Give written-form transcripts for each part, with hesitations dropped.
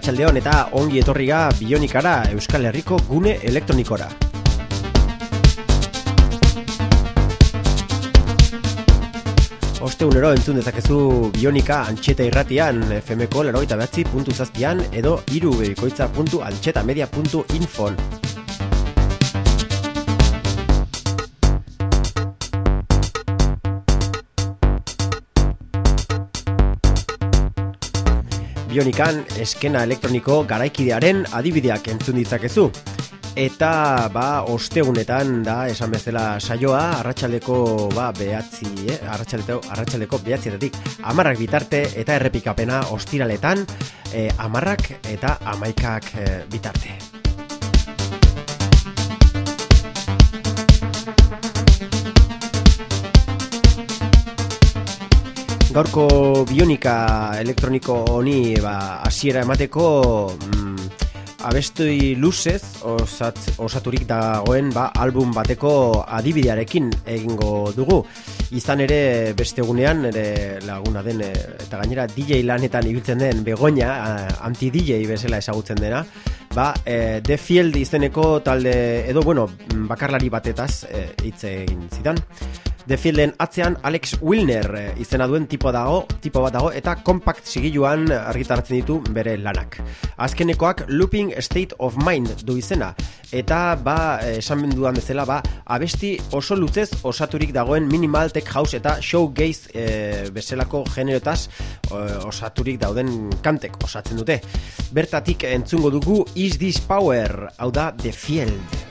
arratsaldeon eta ongi etorriga Bionikara, Euskal Herriko gune elektronikora. Ostegunero entzun dezakezu Bionika Antxeta irratian, FM-ko 89.7 edo irubebikoitza.antxetamedia.info. Bionikan eskena elektroniko garaikidearen adibideak entzun ditzakezu. Eta ostegunetan da esan bezala saioa arratsaldeko arratsaldeko 9:00 10:00 bitarte eta errepikapena ostiraletan 10:00 eta 11:00 bitarte. Gaurko Bionika elektroniko honi hasiera emateko abestoi luzez osaturik dagoen album bateko adibidearekin egingo dugu. Izan ere beste egunean ere laguna den eta gainera DJ lanetan ibiltzen den Begoña, anti-DJ bezala ezagutzen dena, The Field izeneko talde edo bakarlari batetaz hitz egin zidan. The Fielden atzean Alex Wilner izena duen tipo bat dago eta compact sigiluan argitaratzen ditu bere lanak. Azkenekoak Looping State of Mind du izena eta esan dudan bezala abesti oso luzez osaturik dagoen minimal tech house eta showgaze bezalako generoetaz osaturik dauden kantek osatzen dute. Bertatik entzungo dugu Is This Power, hau da The Field.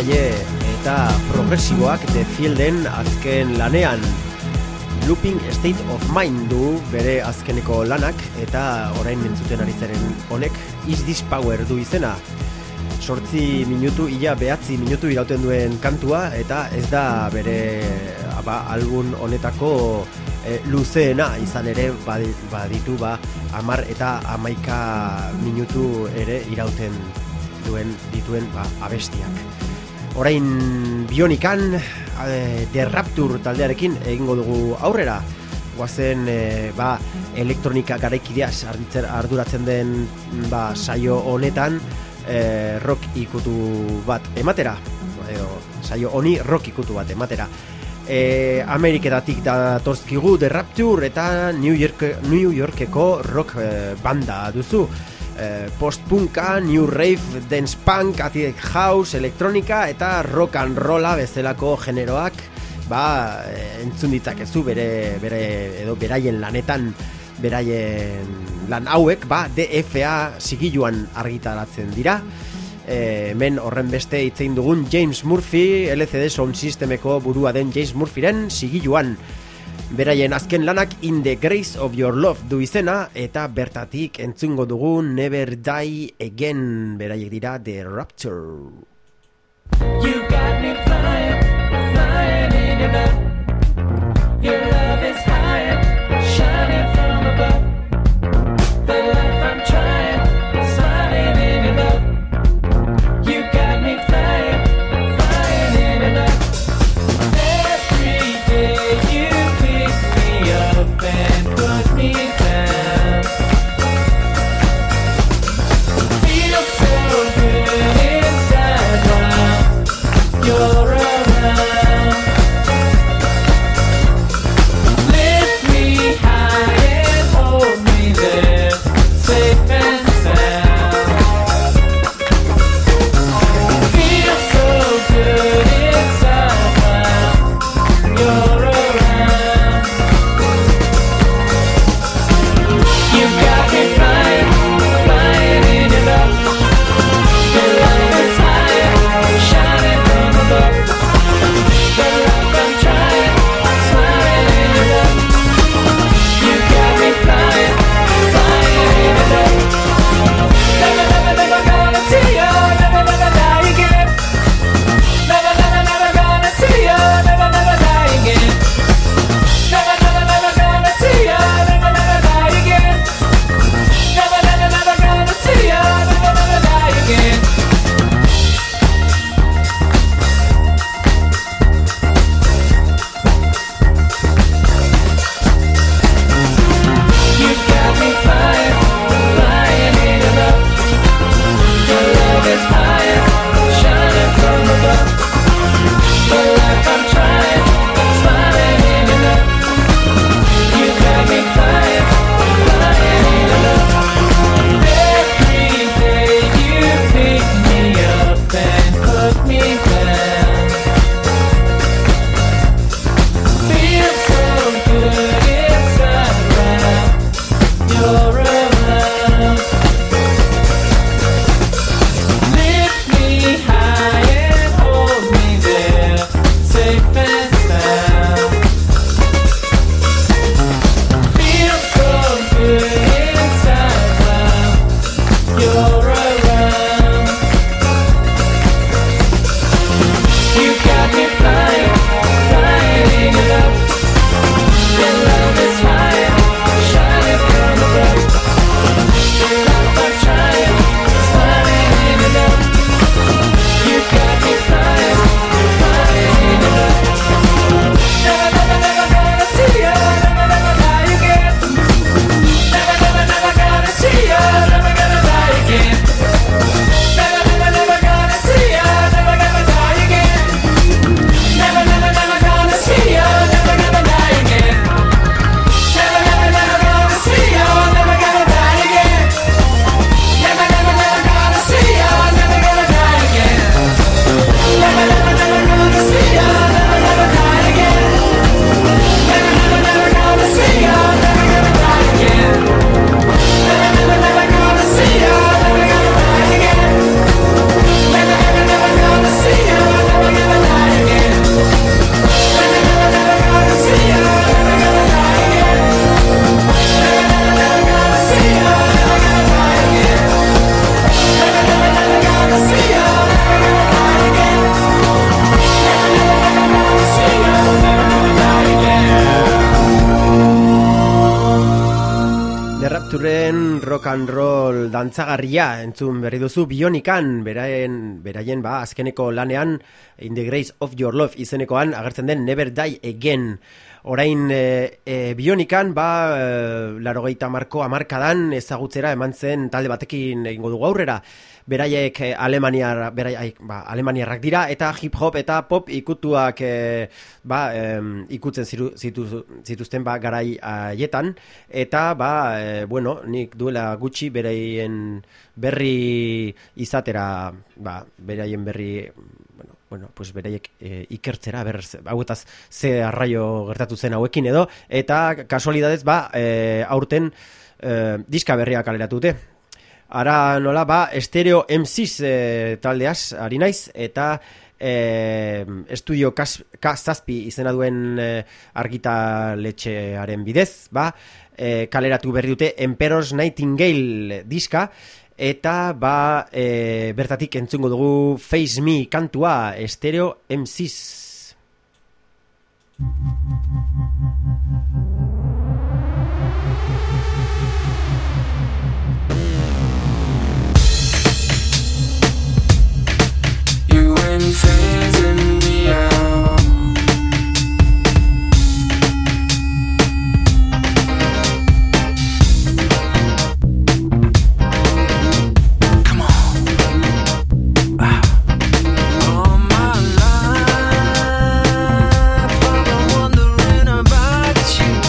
sintetzaile eta progresiboak The Fielden azken lanean. Looping State of Mind du bere azkeneko lanak eta orain entzuten ari zaren honek Is This Power du izena. 8 minutu, behatzi minutu irauten duen kantua eta ez da bere album honetako luzeena izan ere baditu 10 eta 11 minutu ere irauten dituen abestiak. Orain Bionikan The Rapture taldearekin egingo dugu aurrera. Guazen elektronika garaikideaz arduratzen den saio honetan rock ikutu bat ematera. Saio honi rock ikutu bat ematera. Ameriketatik datortzkigu The Rapture eta New Yorkeko rock banda duzu. Post-punka, new rave, dance punk, acid house, elektronika eta rock and rolla bezalako generoak entzun ditzakezu beraien lanetan, beraien lan hauek DFA sigiluan argitaratzen dira. Hemen horren beste hitzein dugun James Murphy, LCD Sound Systemeko burua den James Murphyren sigiluan. Beraien azken lanak In the Grace of Your Love du izena eta bertatik entzungo dugu Never Die Again, beraiek dira The Rapture. You got me flying, flying in your love. Your love is higher, shining from above. The life I'm trying, smiling in your love. You got me flying, flying in your love. Every day you pick me up and put me down. Feel so good inside, wow. Your rock and roll dantzagarria entzun berri duzu Bionikan, beraien azkeneko lanean In the Grace of Your Love izenekoan agertzen den Never Die Again. Orain Bionikan 80ko hamarkadan ezagutzera eman zen talde batekin egingo dugu aurrera. Beraiek alemaniarrak dira eta hip hop eta pop ikutuak ikutzen zituzten garai haietan eta nik duela gutxi beraien berri izatera beraien berri pues beraiek ikertzera hauetaz ze arraio gertatu zen hauekin edo eta kasualidadez aurten diska berria kaleratu dute. Ara nola Stereo MCs taldeaz ari naiz eta Estudio K7 izena duen argitaletxearen bidez kaleratu berri dute Emperor's Nightingale diska eta bertatik entzungo dugu Face Me kantua Stereo MCs. Phasing me out. Come on. All my life I've been wondering about you.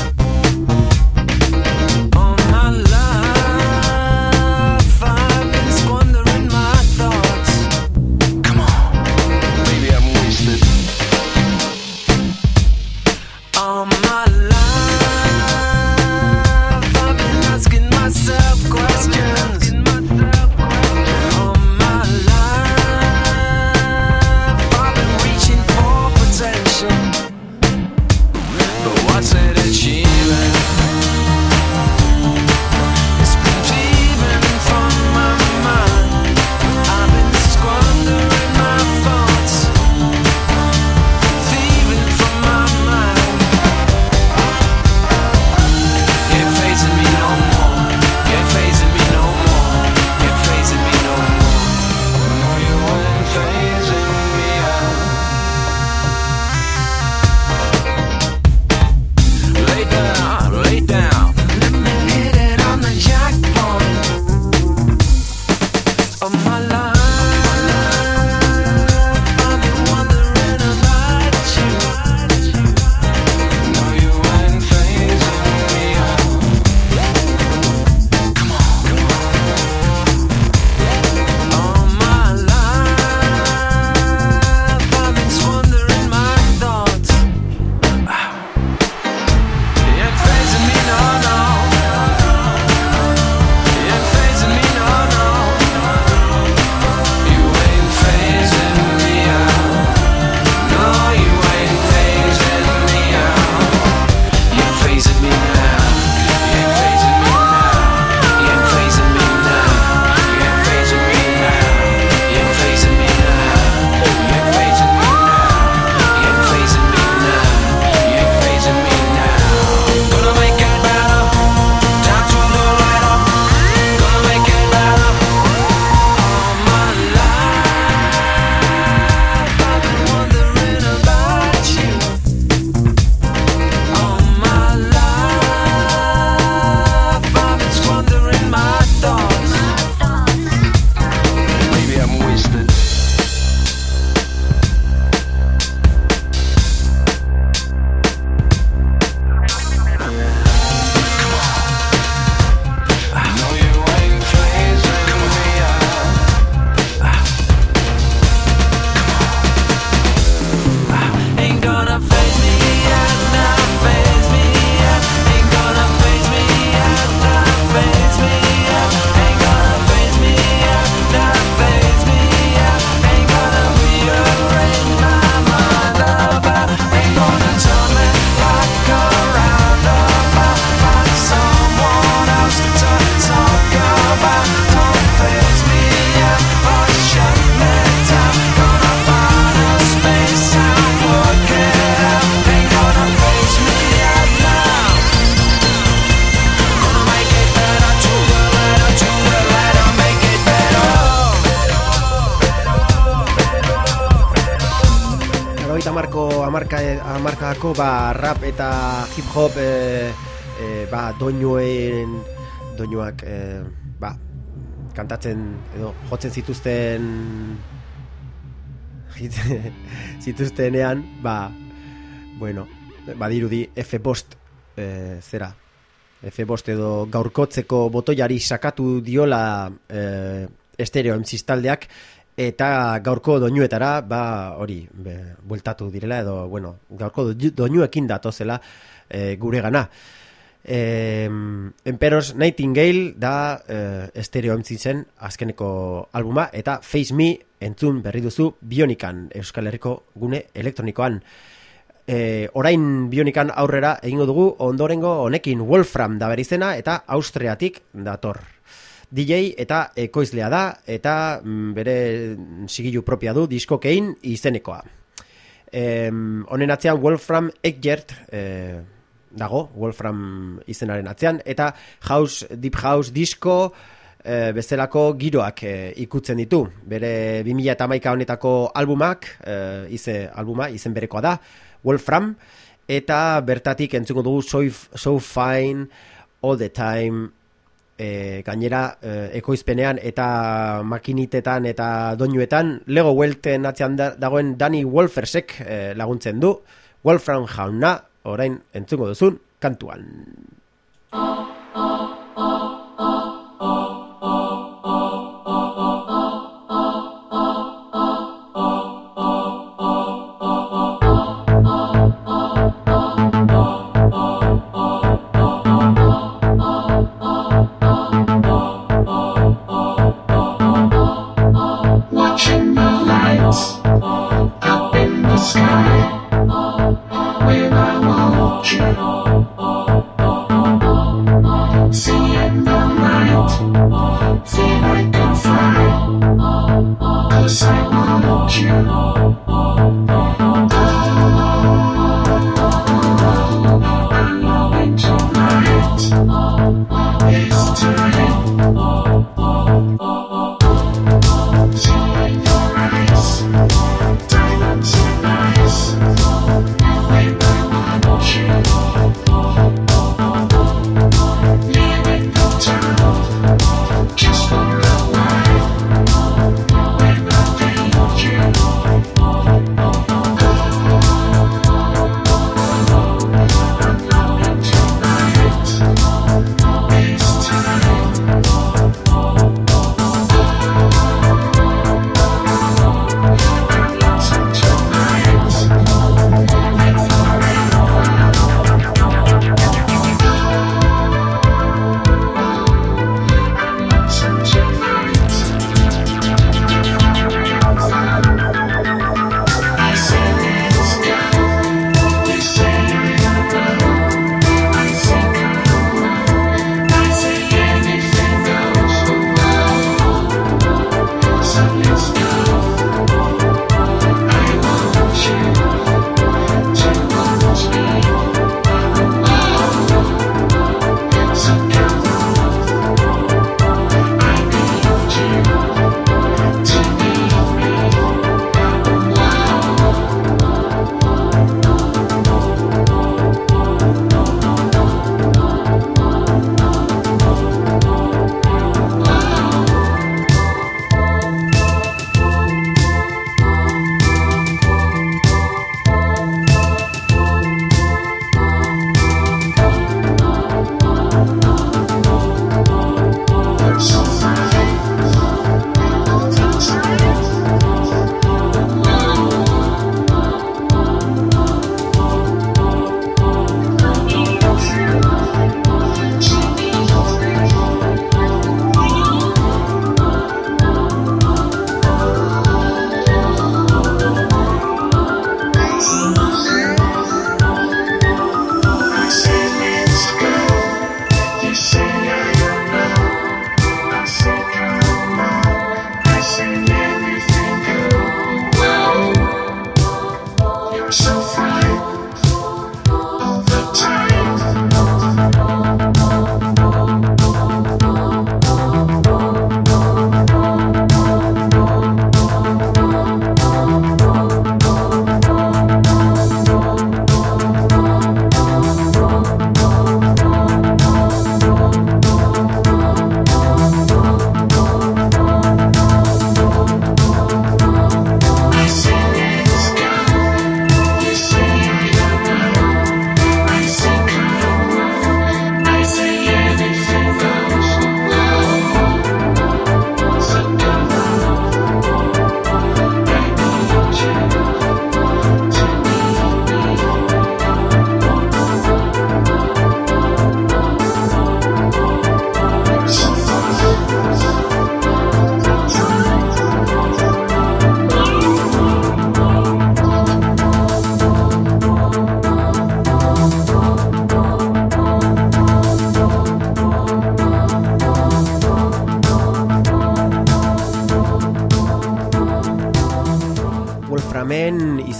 hamarkadako rap eta hip hop doinuak kantatzen edo jotzen zituztenean badirudi F5 F5 edo gaurkotzeko botoiari sakatu diola Stereo MCs taldeak eta gaurko doinuetara bueltatu direla edo gaurko doinuekin datozela guregana. Emperor's Nightingale da Stereo MCsen azkeneko albuma eta Face Me entzun berri duzu Bionikan, Euskal Herriko gune elektronikoan. Orain Bionikan aurrera egingo dugu ondorengo honekin Wolfram da berizena eta Austriatik dator. DJ eta ekoizlea da eta bere sigilu propia du diskokein izenekoa. Honen atzean Wolfram Eggert dago, Wolfram izenaren atzean, eta Deep House disco bezalako giroak ikutzen ditu. Bere 2011 honetako albumak, izen berekoa da, Wolfram, eta bertatik entzungo dugu So Fine, All the Time, gainera ekoizpenean eta makinitetan eta doinuetan Lego Welten atzean dagoen Danny Wolfersek laguntzen du. Wolfram jauna orain entzungo duzun kantuan. Watching the lights up in the sky. When I want you,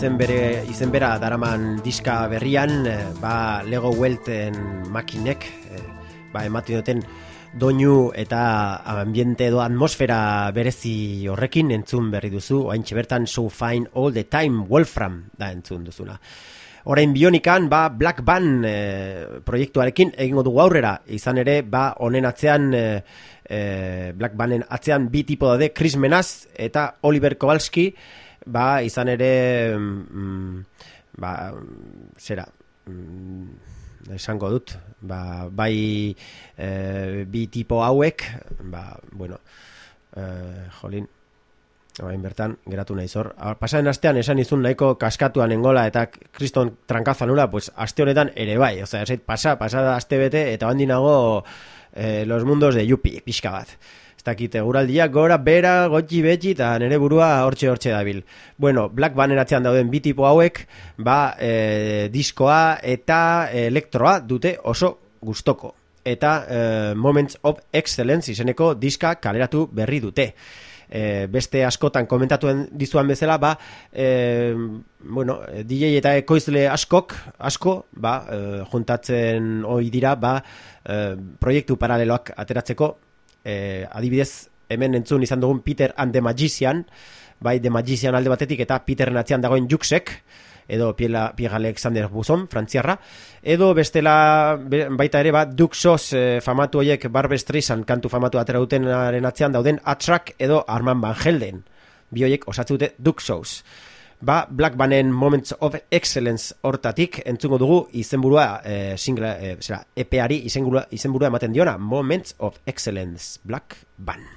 izen bera daraman diska berrian, ba Lego Welten makinek, ematen duten doinu eta ambiente edo atmosfera berezi horrekin entzun berri duzu, oraintxe bertan So Fine All the Time Wolfram da entzun duzuna. Orain Bionikan, Black Band proiektuarekin egingo dugu aurrera, izan ere, honen atzean, Black Banden atzean bi tipo daude, Chris Menaz eta Oliver Kowalski, izan ere, esango dut, bai bi tipo hauek, jolin, Hain bertan, geratu nahi zor. Pasaren astean esan izun nahiko kaskatuan engola eta kriston trankazan nula, pues aste honetan ere bai. Osea, esait pasada aste bete eta bandinago los mundos de Yupi, pixka bat. Ez dakit, eguraldiak gora, bera, gotxi betxi eta nere burua hortxe dabil. Bueno, Black Banen atzean dauden bi tipo hauek, diskoa eta elektroa dute oso gustoko. Eta Moments of Excellence izeneko diska kaleratu berri dute. Beste askotan komentatuen dizuan bezala, DJ eta ekoizle asko, juntatzen ohi dira, proiektu paraleloak ateratzeko, adibidez, hemen entzun izan dugun Peter and the Magician, The Magician alde batetik eta Peterren atzean dagoen Juxek, edo Pierre Alexander Buzon, frantziarra, edo bestela baita ere Duxos famatu horiek Barbra Streisand kantu famatu atera dutenaren atzean dauden Attrack edo Armand Van Helden. Bi horiek osatze dute Duxos. Black Banen Moments of Excellence hortatik entzungo dugu izenburua EPari izenburua ematen diona, Moments of Excellence, Black Ban.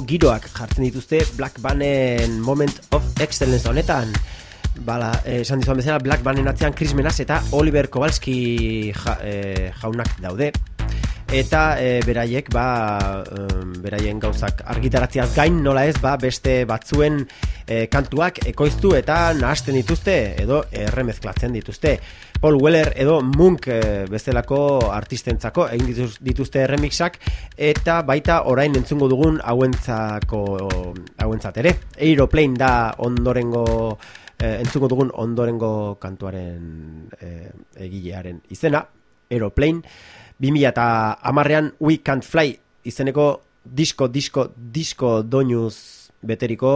giroak jartzen dituzte Black Banen Moment of Excellence honetan. Bala, esan dizuan bezala, Black Banen atzean Chris Menas eta Oliver Kowalski jaunak daude. Eta beraiek beraien gauzak argitaratziaz gain nola ez beste batzuen kantuak ekoiztu eta nahasten dituzte edo erremezklatzen dituzte. Paul Weller edo Monk bestelako artistentzako egin dituzte remixak eta baita orain entzungo dugun hauentzat ere. Aeroplane da ondorengo entzungo dugun ondorengo kantuaren egilearen izena, Aeroplane. 2010an We Can't Fly izeneko disko doinuz beteriko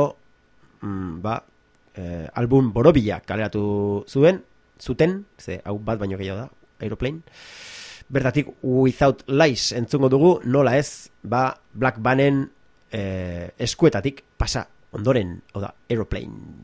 album borobila kaleratu zuten, ze hau bat baino gehiago da, Aeroplane. Bertatik Without Lies entzungo dugu, nola ez, Black Banen eskuetatik pasa ondoren, hau da, Aeroplane.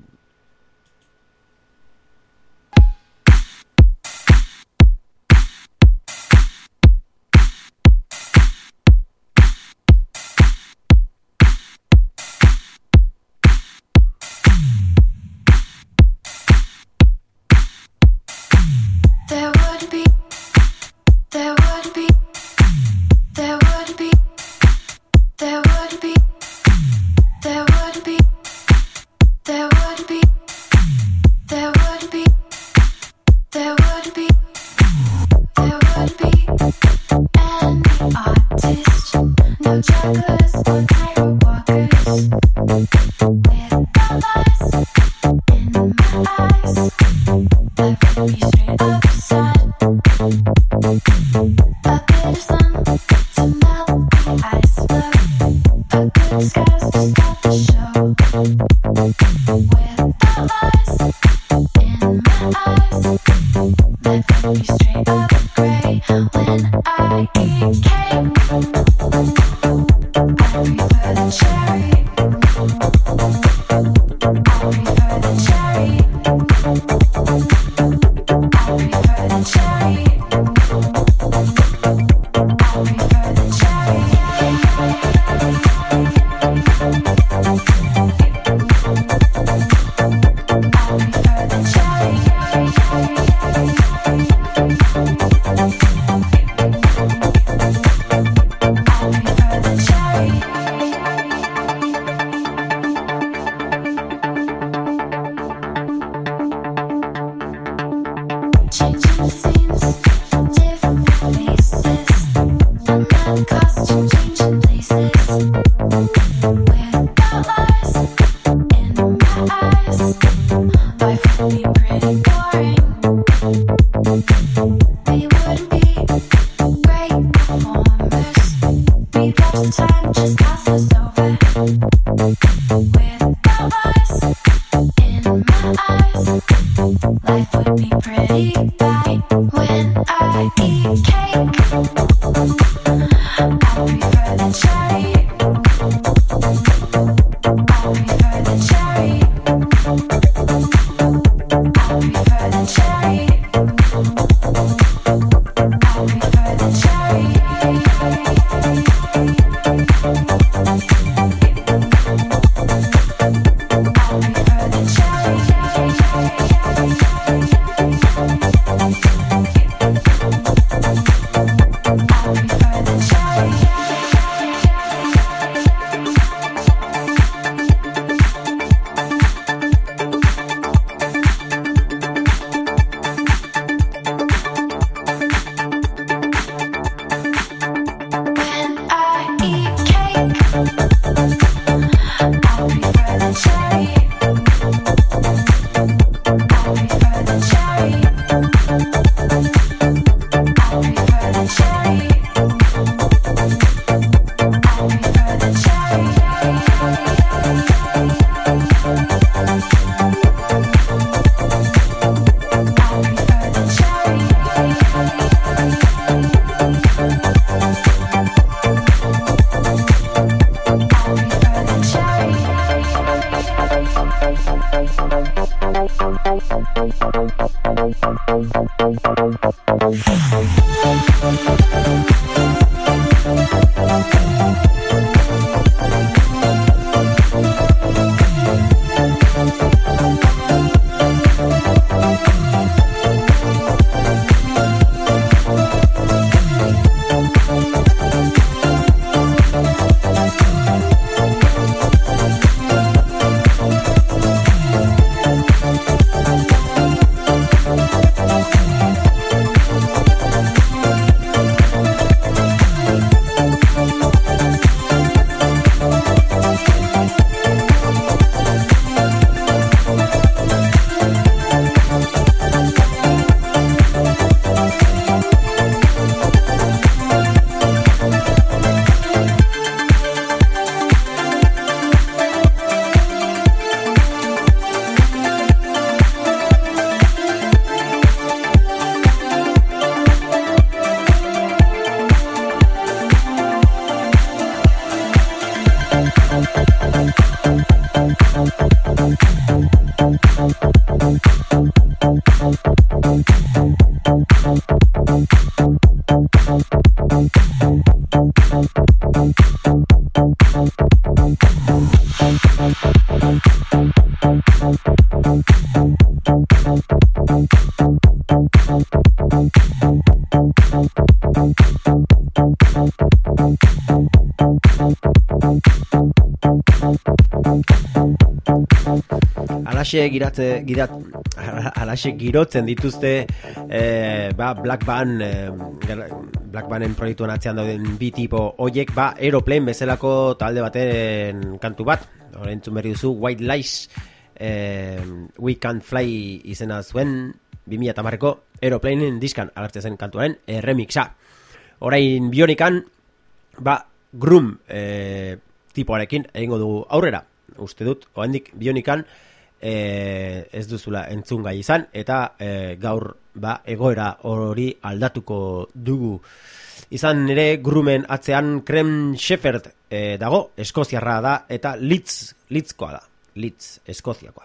Alaxe girotzen dituzte Black Banen proiektuan atzean dauden bi tipo hoiek Aeroplane bezalako talde baten kantu bat. Entzun berri duzu White Lies We Can't Fly izena zuen 2010ko Aeroplaneen diskan agertzen zen kantuaren remixa. Orain Bionikan Groom tipoarekin egingo dugu aurrera. Uste dut, oraindik Bionikan ez duzula entzun gai izan, eta gaur egoera hori aldatuko dugu. Izan ere Groomen atzean Clem Shepherd dago, eskoziarra da, eta Leedskoa da, Leeds, eskoziakoa.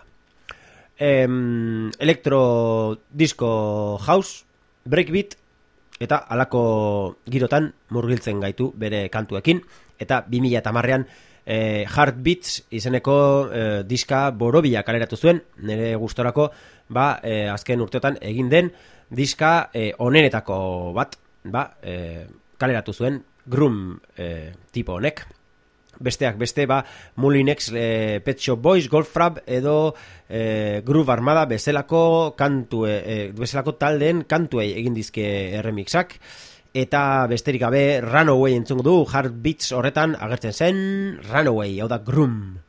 Electro disco house, breakbeat, eta halako girotan murgiltzen gaitu bere kantuekin, eta 2010an Heartbeats izeneko diska borobila kaleratu zuen, nire gustorako azken urteotan egin den diska onenetako bat kaleratu zuen Groom tipo honek. Besteak beste Mulinex, Pet Shop Boys, Goldfrapp edo Groove Armada bezalako taldeen kantuei egin dizke remixak. Eta besterik gabe Runaway entzungo du, Heartbeats horretan agertzen zen Runaway, hau da Groom.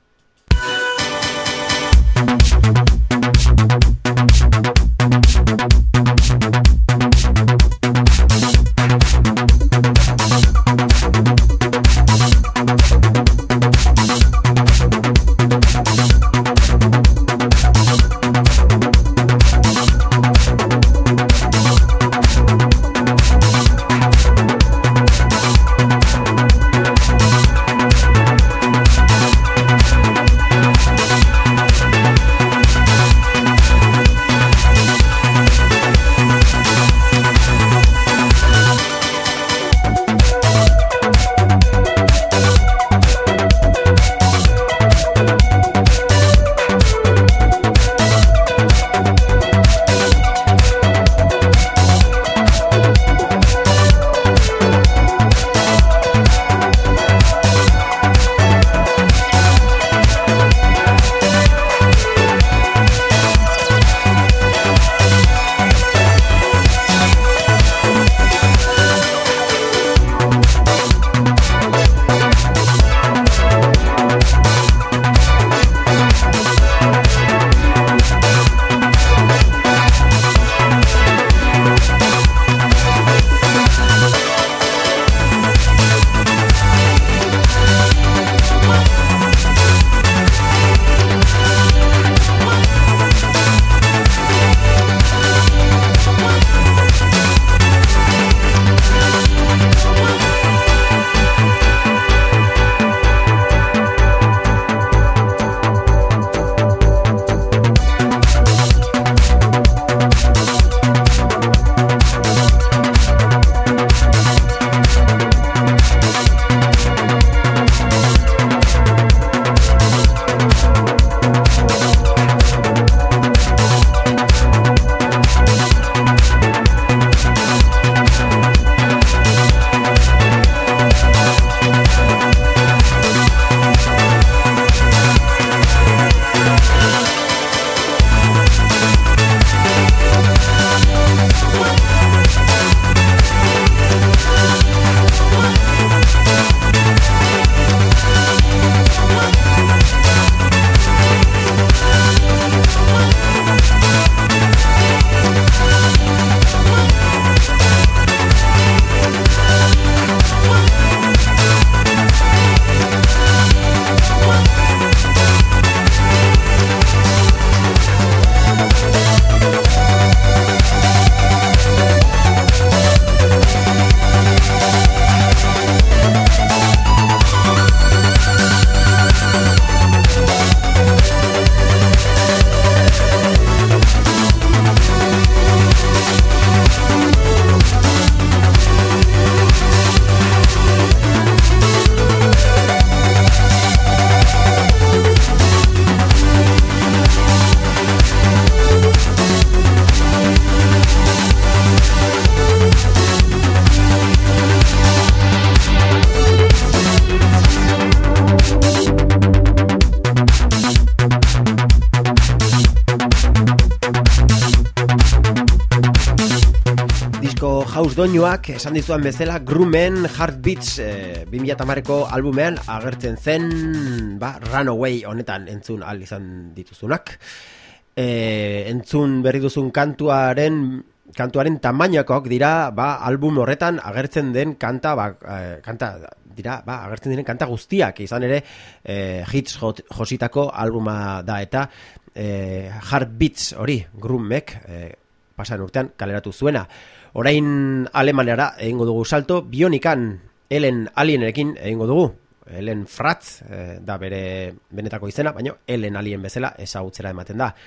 House doinuak esan dizuan bezala Groomen Heartbeats 2010ko albumean agertzen zen Runaway honetan entzun ahal izan dituzunak. Entzun berri duzun kantuaren tamainakoak dira album horretan agertzen den kanta agertzen diren kanta guztiak, izan ere hits jositako albuma da, eta Heartbeats hori Groomek pasan urtean kaleratu zuena. Orain Alemanera egingo dugu salto, Bionikan Ellen Alienerekin egingo dugu. Ellen Fratz da bere benetako izena, baina Ellen Alien bezala ezagutzera ematen da.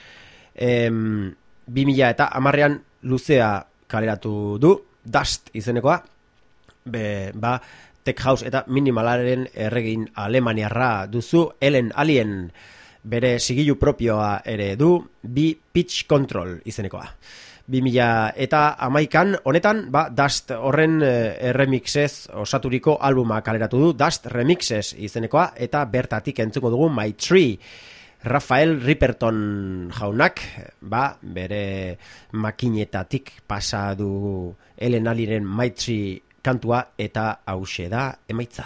2010an luzea kaleratu du, Dust izenekoa, Tech House eta Minimalaren erregin alemaniarra duzu. Ellen Alien bere sigilu propioa ere du, Pitch Control izenekoa. 2011an honetan, Dust horren remixez osaturiko albuma kaleratu du, Dust Remixes izenekoa, eta bertatik entzuko dugu My Tree. Rafael Riperton jaunak, bere makinetatik pasa du Ellen Aliren My Tree kantua, eta hauxe da emaitza.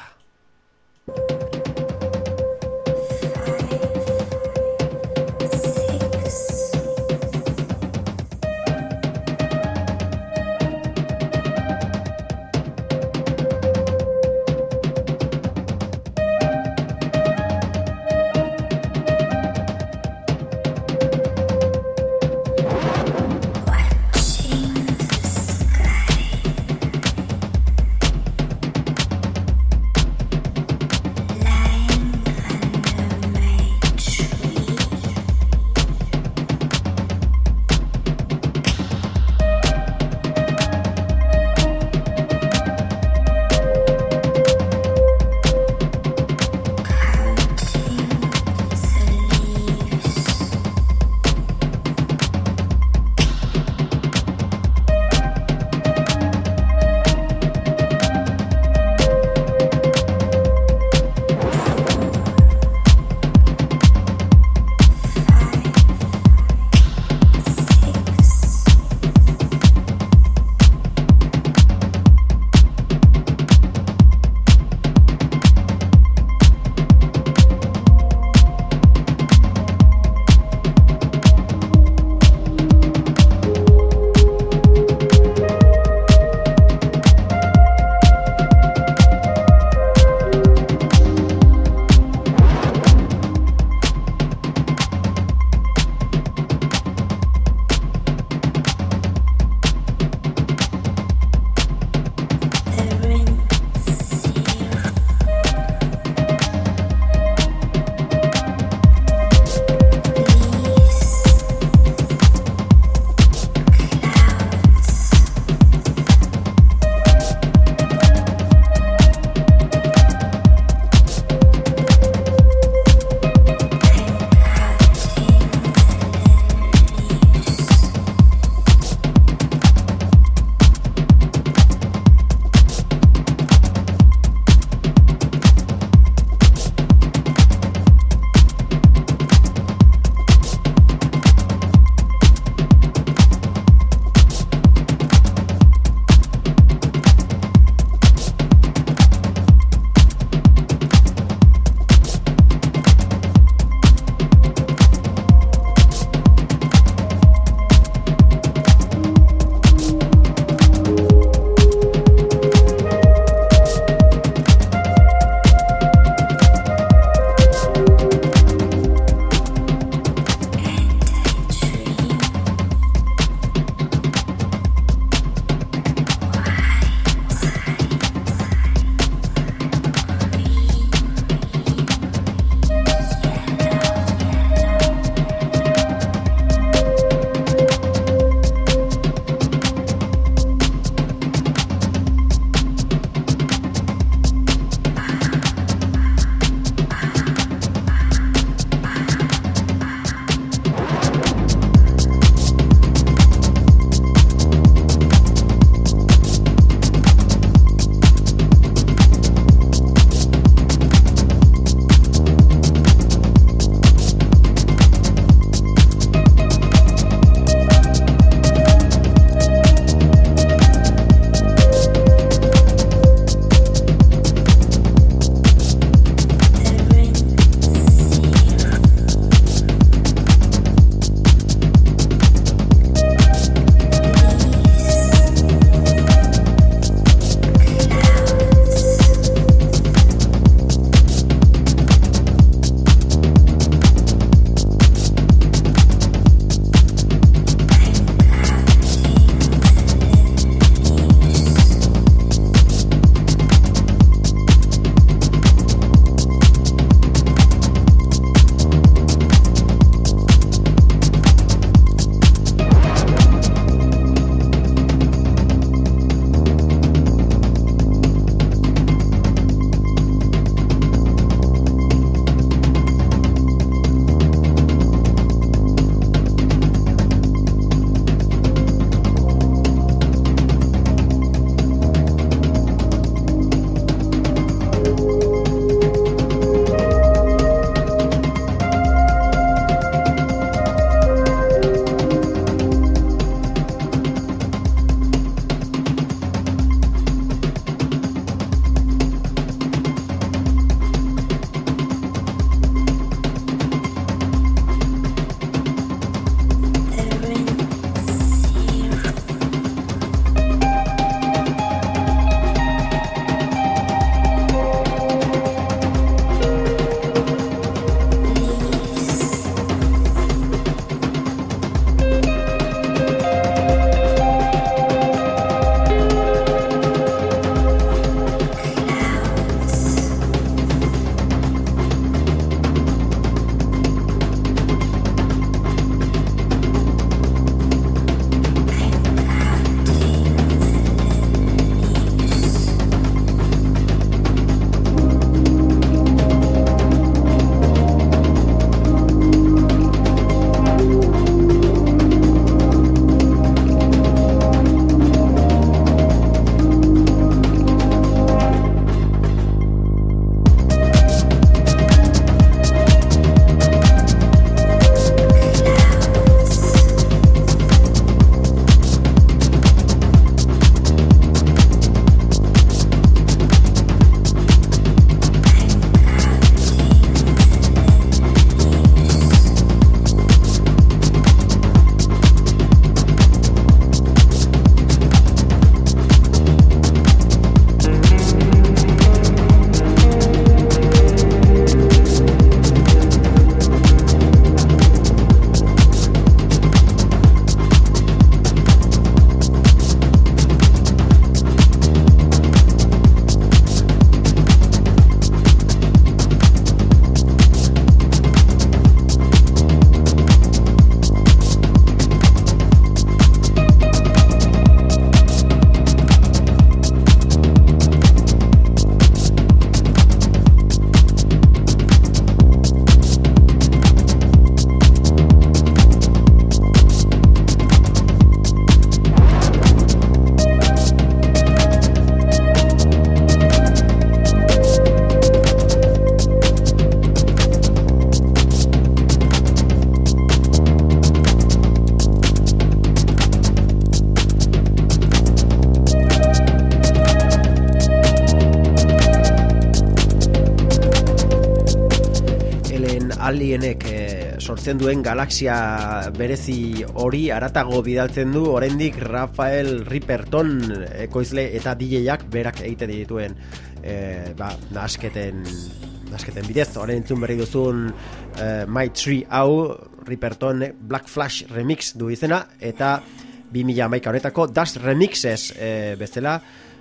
alienek sortzen duen galaxia berezi hori aratago bidaltzen du oraindik Rafael Riperton ekoizle eta DJ-ak berak egiten dituen nasketen bidez. Orain entzun berri duzun My Tree hau Riperton Black Flash Remix du izena, eta 2011 honetako Dust Remixes bezala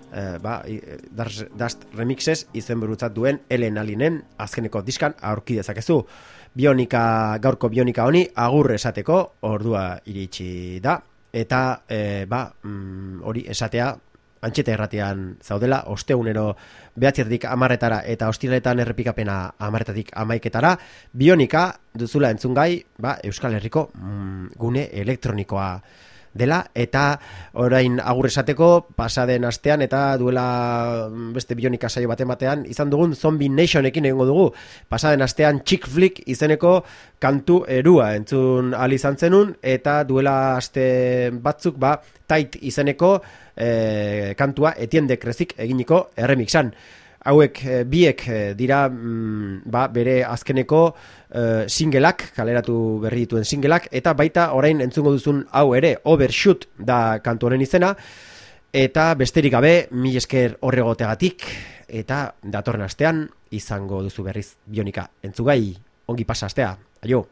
Dust Remixes izen burutzat duen Ellen Allinen azkeneko diskan aurki dezakezu. Gaurko bionika honi agur esateko ordua iritsi da, eta hori esatea antxeta erratean zaudela, ostegunero 9:00 10:00 eta ostiraletan errepikapena 10:00 11:00 bionika duzula entzungai, Euskal Herriko gune elektronikoa dela, eta orain agur esateko pasaden astean eta duela beste bionika saio batean izan dugun Zombie Nationekin egingo dugu. Pasaden astean Chick Flick izeneko kantu erua entzun ahal izan zenun, eta duela aste batzuk Tight izeneko kantua Etienne de Crezik eginiko erremixan. Hauek biek dira bere azkeneko singleak, kaleratu berri dituen singleak, eta baita orain entzungo duzun hau ere, Overshoot da kantu honen izena, eta besterik gabe, mil esker horregotegatik, eta datorren astean izango duzu berriz bionika entzugai, ongi pasa astea, aio!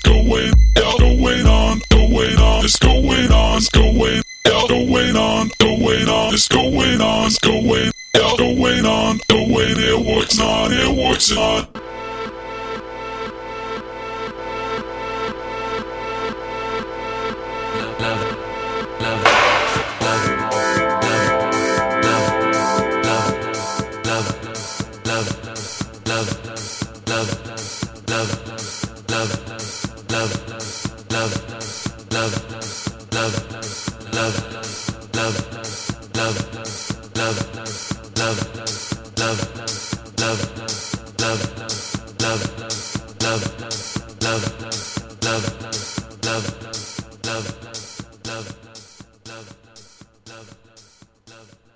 going on, it's going on, it's going on, it's going on, it's going on, the way it works on. Love.